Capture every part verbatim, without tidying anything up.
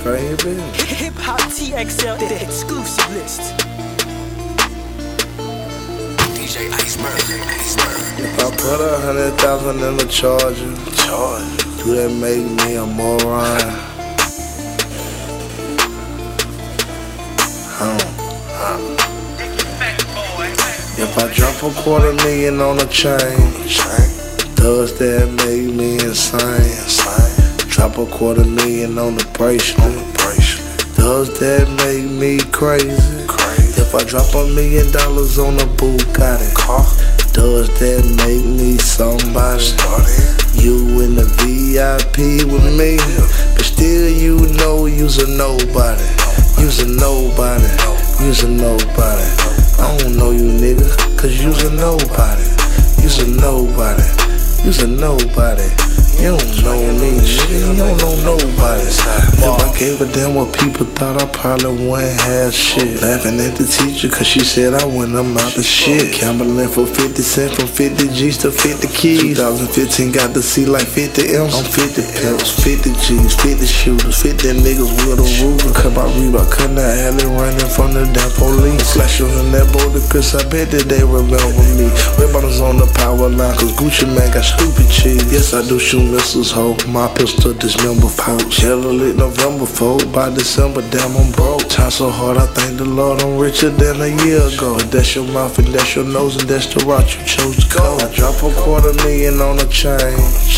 baby. Hip Hop T X L, the exclusive list. D J Iceberg, Iceberg. If I put a hundred thousand in the charger, charge, do that make me a moron? Huh. Huh. If I drop a quarter million on a chain, does that make me insane? Drop a quarter million on the bracelet, does that make me crazy? If I drop a million dollars on a Bugatti, does that make me somebody? You in the V I P with me, but still you know you's a nobody. You's a nobody, you's a nobody. I don't know you nigga, cause you's a nobody. You's a nobody, you's a nobody. You don't know me, nigga, you don't know nobody. If I gave a damn what people thought, I probably wouldn't have shit. Laughing at the teacher cause she said I went I'm out the shit. Gambling for fifty cents from fifty G's to fifty keys. twenty fifteen got to see like fifty M's. I'm fifty pimps, fifty G's, fifty shooters, fifty niggas with a ruler. Cut my Reebok, cut the alley running from the damn police. Flash on that boulder cause I bet that they remember me. Red bottoms on the power line cause Gucci man got stupid cheese. Yes I do shoot missiles, ho. My pistol dismember folks. Yellow lit November, folk. By December, damn, I'm broke. Time so hard, I thank the Lord I'm richer than a year ago. That's your mouth and that's your nose and that's the route you chose to go. I drop a quarter million on a chain.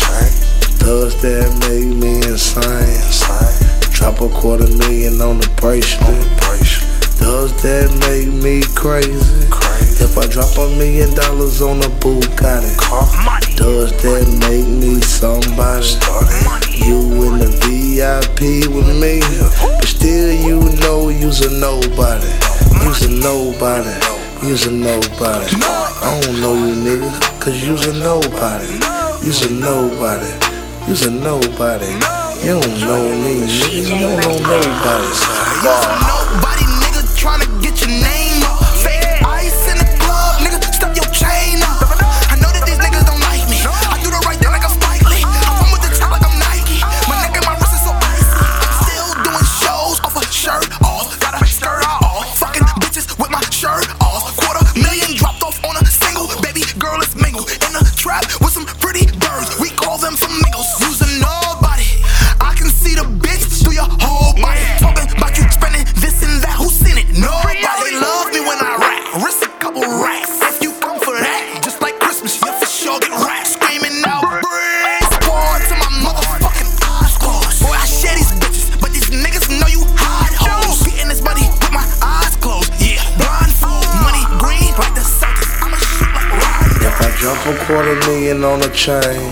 Does that make me insane? Drop a quarter million on the bracelet. Does that make me crazy? If I drop a million dollars on a Bugatti, does that make me somebody? You in the V I P with me, but still you know you's a nobody. You's a nobody, you's a nobody. I don't know you nigga, cause you's a nobody. You's a nobody, you's a nobody. You don't know me, nigga, you don't know nobody. You's a nobody, nigga, tryna get your name up. Fake ice in the club, nigga, step your chain up. I know that these niggas don't like me. I do the right thing like I'm Spike Lee. I'm with the top like I'm Nike. My neck and my wrist is so icy. I'm still doing shows off a shirt off. Got a skirt off. Fucking bitches with my shirt off. Quarter million dropped off on a single. Baby girl, let's mingle. In the trap with some pretty birds. We call them flamingos. You's a nobody. I can see the bitch through your whole body. Talking about you spending this and that. Who seen it? Nobody. Love me when I rap. Risk a couple racks. If you come for that, just like Christmas, you for sure get racked. Screaming out, breeze. Pour to my motherfucking eyes closed. Boy, I share these bitches, but these niggas know you hide hoes. Getting this money with my eyes closed. Yeah, blindfold. Money green like the Celtics. I'ma shoot like Ryan. If I drop a quarter million on a chain,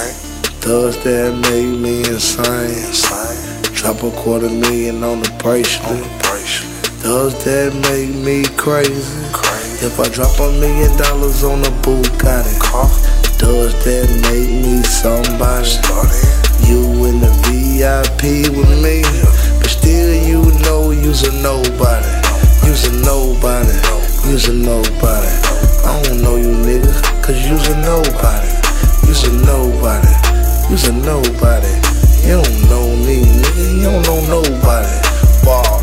does that make me insane? Drop a quarter million on the bracelet, does that make me crazy? If I drop a million dollars on a Bugatti, does that make me somebody? You in the V I P with me, but still you know you's a nobody. You's a nobody, you's a nobody. I don't know you nigga, cause you's a nobody. You's a nobody, you's a nobody. You don't